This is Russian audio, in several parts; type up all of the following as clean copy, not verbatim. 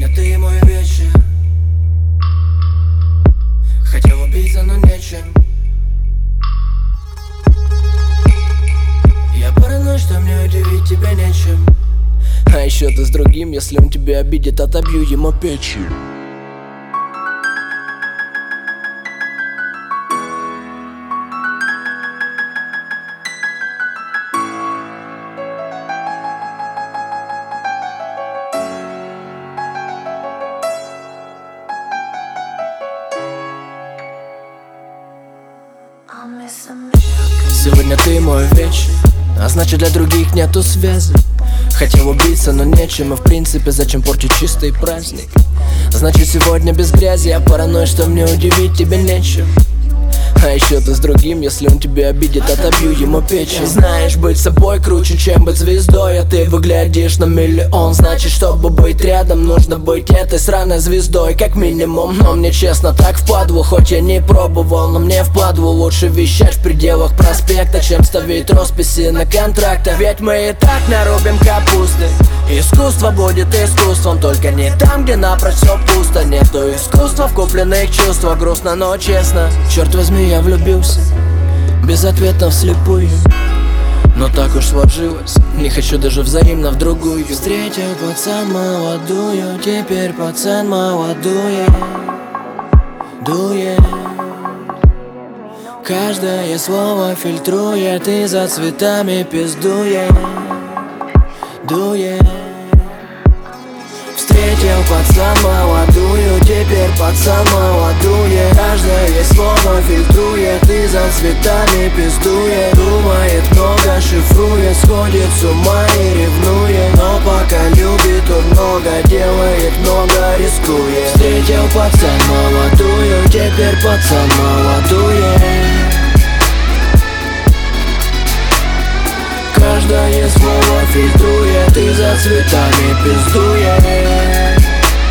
Сегодня ты мой вечер. Хотел убиться, но нечем. Я паранойю, что мне удивить тебя нечем. А еще ты с другим, если он тебя обидит, отобью ему печень. Сегодня ты мой вечер, а значит для других нету связи. Хотел убиться, но нечем, и в принципе зачем портить чистый праздник? Значит сегодня без грязи, я паранойю, что мне удивить тебя нечем. А еще ты с другим, если он тебя обидит, отобью ему печень. Знаешь, быть собой круче, чем быть звездой. А ты выглядишь на миллион. Значит, чтобы быть рядом, нужно быть этой сраной звездой, как минимум. Но мне честно так впадло, хоть я не пробовал, но мне впадло лучше вещать в пределах проспекта, чем ставить росписи на контрактах. Ведь мы и так нарубим капусты. Искусство будет искусством, только не там, где напрочь все пусто. Нету искусства в купленных чувствах. Грустно, но честно, черт возьми, я влюбился безответно вслепую. Но так уж сложилось, не хочу даже взаимно в другую. Встретил пацан молодую, теперь пацан молодует, дует. Каждое слово фильтрует и за цветами пиздует, дует. Встретил пацан молодую, теперь пацан молодует. Каждое слово фильтрует и за цветами пиздует. Думает много, шифрует, сходит с ума и ревнует. Но пока любит, он много делает, много рискует. Встретил пацан молодую, теперь пацан молодует. Каждое слово фильтрует и за цветами пиздует.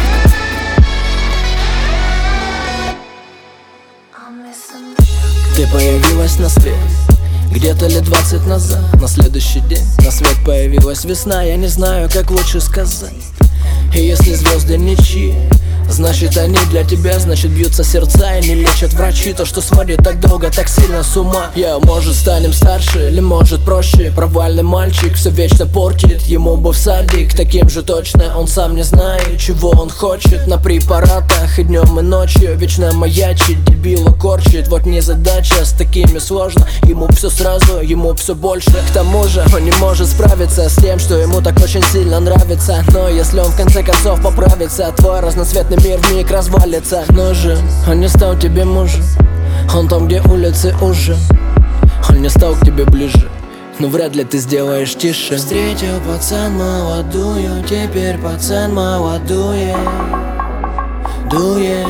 Ты появилась на свет где-то лет 20 назад. На следующий день на свет появилась весна. Я не знаю, как лучше сказать. И если звезды ничьи, значит они для тебя, значит бьются сердца и не лечат врачи. То, что сводит так долго, так сильно с ума. Может станем старше, или может проще. Провальный мальчик все вечно портит. Ему бы в садик, таким же точно. Он сам не знает, чего он хочет. На препаратах и днем и ночью вечно маячит, дебила корчит. Вот не задача, с такими сложно. Ему все сразу, ему все больше. К тому же он не может справиться с тем, что ему так очень сильно нравится. Но если он в конце концов поправится, твой разноцветный мир вмиг развалится. Но же он не стал тебе мужем, он там, где улицы уже. Он не стал к тебе ближе, но вряд ли ты сделаешь тише. Встретил пацан молодую, теперь пацан молодует, дует.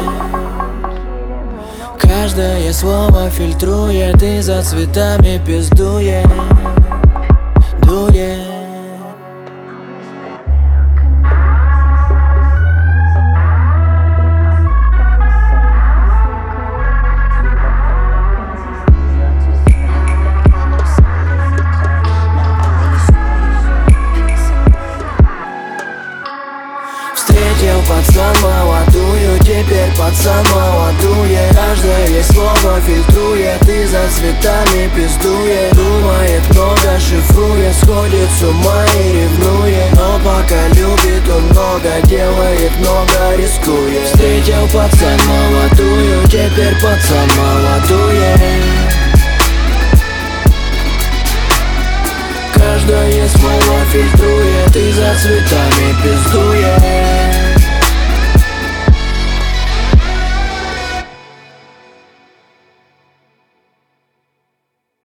Каждое слово фильтрует и за цветами пиздует, дует. Встретил пацан молодую, теперь пацан молодует. Каждое слово фильтрует и за цветами пиздует. Думает много, шифрует, сходит с ума и ревнует. Но пока любит, он много делает, много рискует. Встретил пацан молодую, теперь пацан молодует. Каждое слово фильтрует и за цветами пиздует.